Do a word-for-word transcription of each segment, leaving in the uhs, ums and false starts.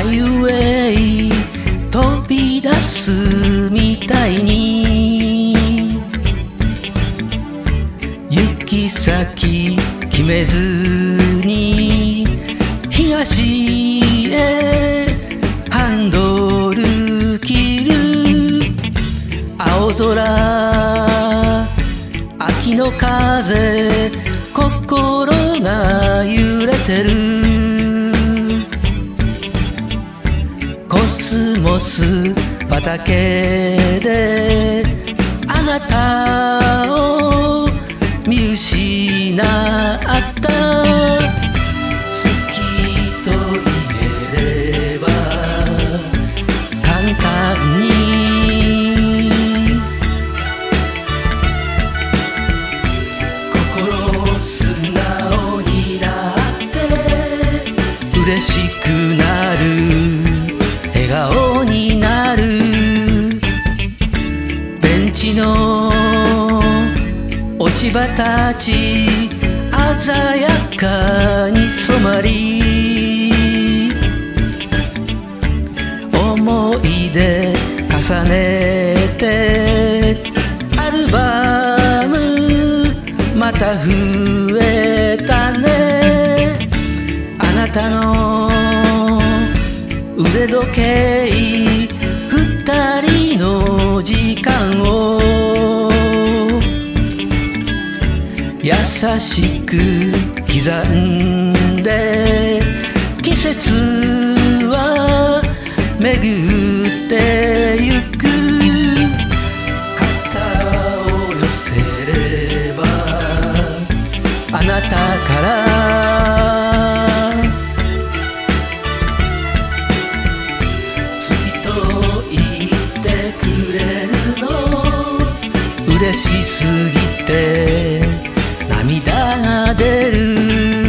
イウェイ飛び出すみたいに行き先決めずに東へハンドル切る。青空秋の風心が揺れてる。コスモス畑であなたを見失った好きと言えれば簡単に心素直になって嬉しくなる笑顔になる。ベンチの落ち葉たち鮮やかに染まり思い出重ねてアルバムまた増えたね。あなたの腕時計二人の時間を優しく刻んで季節は巡ってゆく。肩を寄せればあなたから次と言ってくれるの嬉しすぎて涙が出る。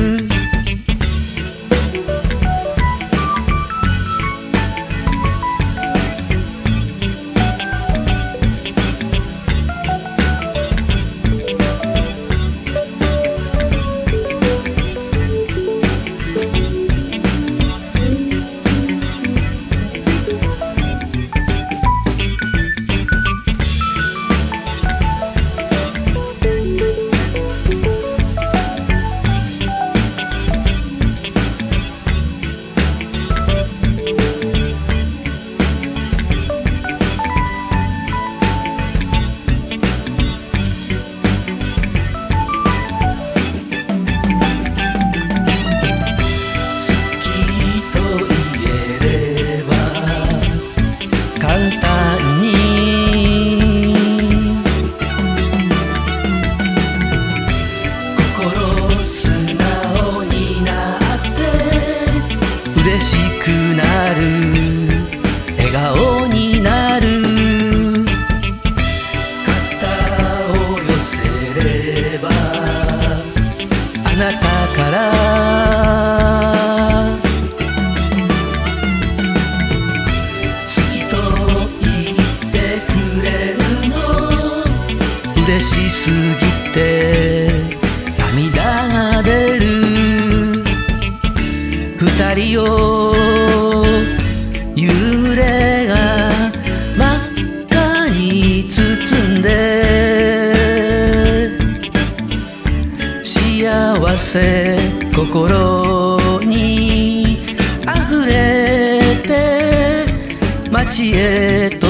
嬉しくなる笑顔になる。肩を寄せればあなたから好きと言ってくれるの嬉しすぎて涙が出る。二人を夕暮れが真っ赤に包んで幸せ心にあふれて街へと